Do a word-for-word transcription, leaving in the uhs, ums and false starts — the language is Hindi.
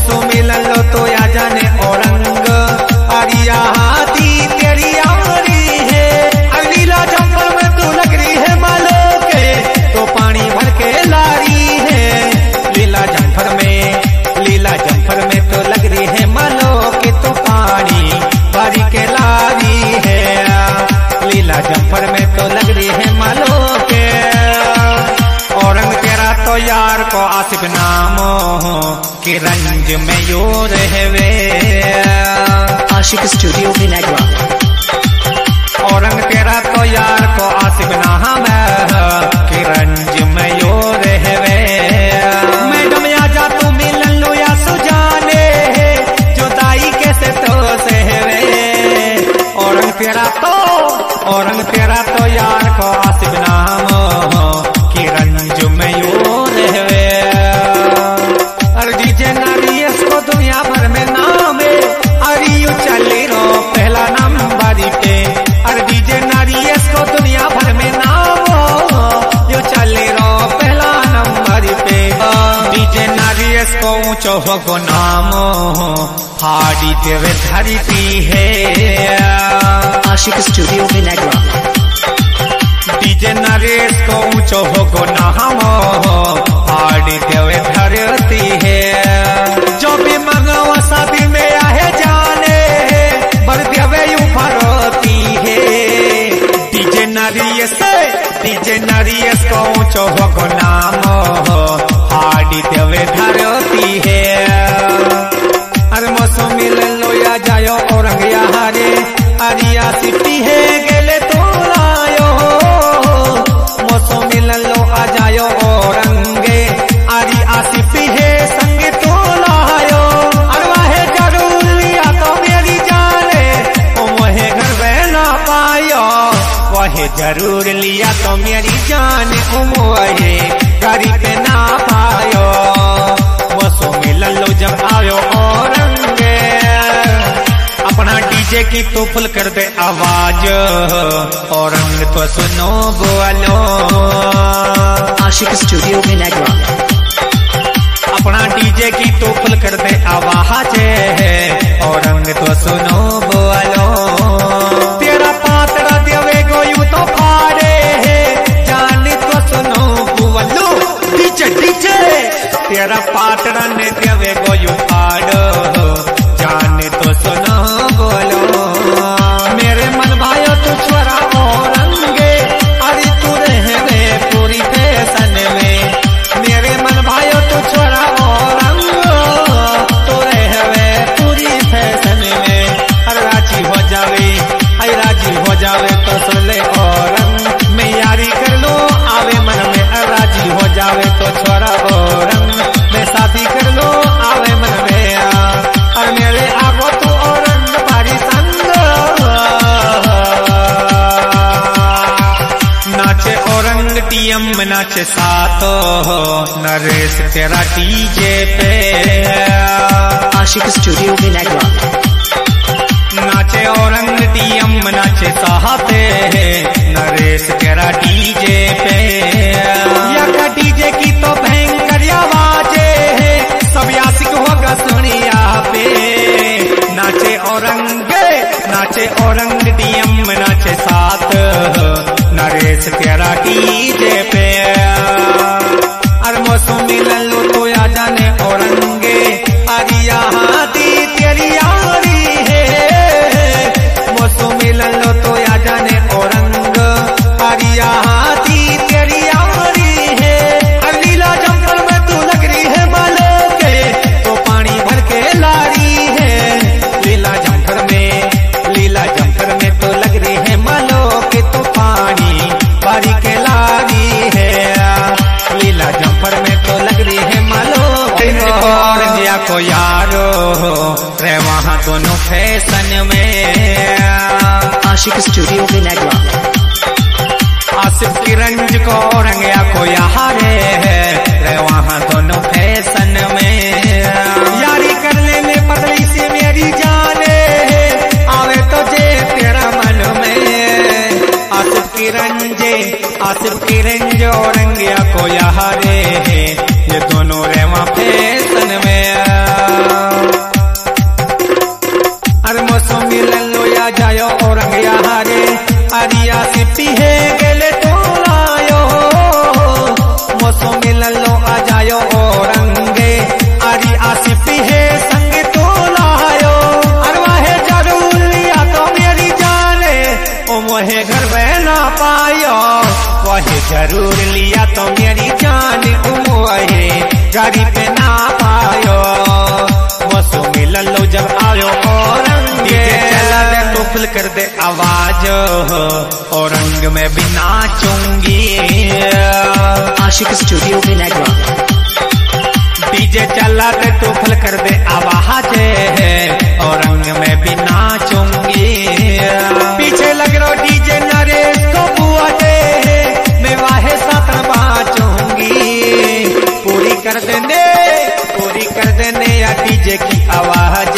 मौसम मिलन लो तो या जाने औरंग अरिया हाथी तेरी यारी है। लीला जंपर में तू लग रही है मालो के तो पानी भर के लारी है। लीला जंपर में लीला जंपर में तो लग रही है मालो के तो पानी भर के लारी है। लीला जंपर में तो लग रही है मालो के। औरंग तेरा तो यार को आसिफ नाम के रंज में यो रहवे। आशिक स्टूडियो विनायक। औरंग तेरा तो यार को आसिफ नाम के रंज में यो रहवे। मैडम आजा तू मिलन लो या सुजाने जुदाई कैसे तो सहवे। औरंग तेरा तो औरंग तेरा तो यार को आसिफ नाम की रंज में यो रहवे। अरे डीजे नारियस को दुनिया भर में नाम है। अरे यू चली रो पहला नंबर पे। अरे डीजे नारियस को दुनिया भर में नाम यो चली रो पहला नंबर पे। डीजे नारियस को ऊंचो हो नाम फाड़ी देवे धरती है। आशिक स्टूडियो विनायक। डीजे नरेश को ऊंचो हो गो नाम फाड़ी देवे धरती है। जो भी मंगवा शादी में आए जाने बर देवे यू भरती है। डीजे नरेश डीजे नरेश को ऊंचो हो गो नाम फाड़ी देवे धरती है। अरे मौसम मिलन लो या जायो औरंग यारे अरिया सिटी है गेले तो लायो। मौसम मिलन लो आ जायो औरंगे आरी आसिफी है संग तो लायो। अरवा है जरूर लिया तो मेरी जाने ओ मोहे घर बहना पायो। वह जरूर लिया तो मेरी जान ओ मोहे घरी पे ना पायो। मौसम मिलन लो जब आयो औरंगे अपना डीजे की तो फुल कर दे आवाज। औरंग तो सुनो बोलो। आशिक स्टूडियो विनायक। अपना डीजे की तो फुल कर दे आवाज। औरंग तो सुनो बोलो। तेरा पातरा देवे गोयू तो फाड़े जान तो सुनो बोलो। डीजे डीजे तेरा पातरा ने देवे गोयू फाड़ो जान तो सुनो बोलो। मेरे मन भाइयों तू छोरा औरंगे अरे तू रहवे पूरी फैशन में। मेरे मन भाइयों तू छोरा औरंग तू रहवे पूरी फैशन में। अरे राजी हो जावे अरे राजी हो जावे तो सुन ले औरंग मैं यारी कर लो आवे मन में। राजी हो जावे तो छोरा औरंग मैं शादी कर लो आवे मन में। और मेरे आगो तू औरंग भारी संग नाचे औरंग टीएम में नाचे सातो नरेश तेरा डीजे पे। आशिक स्टूडियो विनायक। नाचे औरंग टीएम में नाचे साहते नरेश तेरा डीजे पे। या डीजे की तो भयंकर आवाजे सब यासिक होगा सुनिया पे। नाचे औरंग नाचे औरंग डीएम में नाचे साथ नरेश तेरा डीजे पे। अरे मौसम मिलन लो तो या जाने औरंगे अरिया हाथी तेरी यारी है। मौसम मिलन लो तो या जाने औरंग अरिया हाथी तेरी यारी है। लीला जंपर में तू लग रही है मालो के तो पानी भर के लारी है। लीला जंपर में लीला जंपर में तो लग रही है मालो के तो पानी भर के लारी है। लीला जंपर में तो लग रही है मालो और दिया को यारो रे वहाँ दोनों फैशन में। आशिक स्टूडियो विनायक। आसिफ की रंज को औरंगिया को यारे रे वहाँ दोनों फैशन में। यारी करने में पतली से मेरी जाने आवे तो जे तेरा मन में। आसिफ की रंजे आसिफ की रंज औरंगिया को यारे ये दोनों रेवा फैशन में। आशिक स्टूडियो विनायक। डीजे चला ते तो फल कर दे आवाज और रंग में भी नाचूंगी। पीछे लग रहा डीजे नरेश को बुआ दे मैं वाहे साथ बाचूंगी। पूरी कर देने पूरी कर देने या डीजे की आवाज